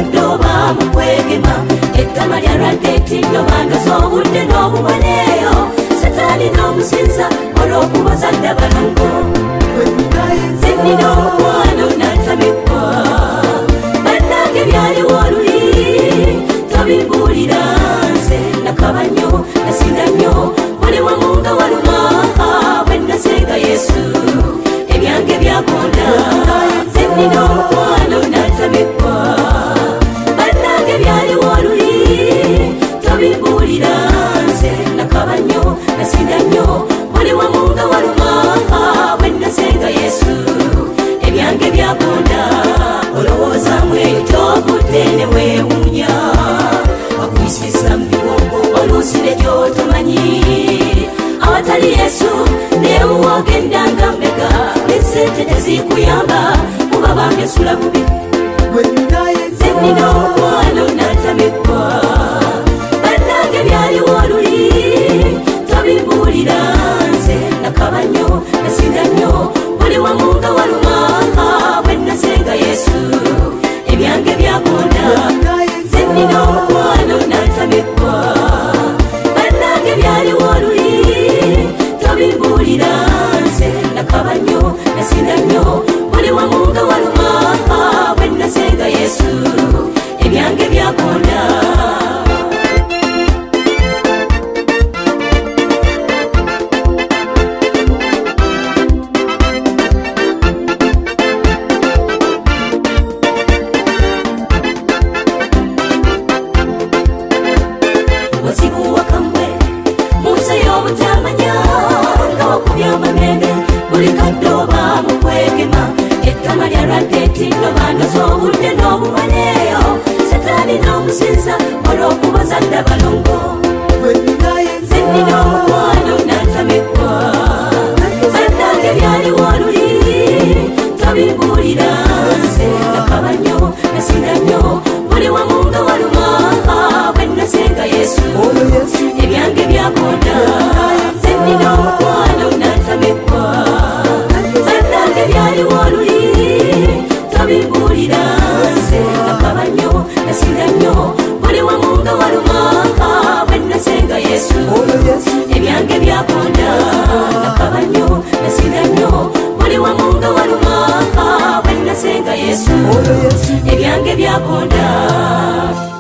kaddoba mukwegema ettama lyalwadde ettindo bandoza obudde n'obubaleeyo Satani n'omusinza olw'okubaza dda balongo Zenina omukwano natamikwa bannange byaliwo oluli tobimbuulira nze nakaba nnyo nasinda nnyo buli wamu nga waluma bwe nasenga Yesu ebyange byakonda Zenina omukwano natamikwa bannange byaliwo oluli tobimbuulira nze nakaba nnyo nasinda nnyo buli wamu nga waluma bwe nasenga Yesu ebyange byakonda olowoozamu eyo gy'ovudde ne weewuunya wakuyisisa mu biwongo oluusi ne gy'otomanyi awatali Yesu neewuwa ogendanga mbega esente tezikuyamba kuba bangesula bubi Zenina omukwano natamikwa bannange byaliwo oluli tobimbuulira nze nakaba nnyo nasinda nnyo buli wamu nga waluma bwe nasenga Yesu ebyange byakonda Zenina omukwano natamikwa bannange byaliwo oluli tobimbuulira nze nakaba nnyo nasinda nnyo buli wamu nga waluma bwe nasenga Yesu ebyange byakonda wazibuwa kamwe munsi y'obutamanya nga wakubya amamende buli kaddoba mukwegema ettama lyalwadde ettindo bandoza obudde n'obubaleeyo Satani n'omusinza olw'okubaza dda balongo Zenina omukwano natamikwa bannange byaliwo oluli tobimbuulira nze nakaba nnyo nasinda nnyo buli wamu nga waluma bwe nasenga Yesu ebyange byakonda Zenina omukwano natamikwa bannange byaliwo oluli tobimbuulira nze nakaba nnyo nasinda nnyo buli wamu nga waluma bwe nasenga Yesu ebyange byakonda nakaba nnyo nasinda nnyo buli wamu nga waluma bwe nasenga Yesu ebyange byakonda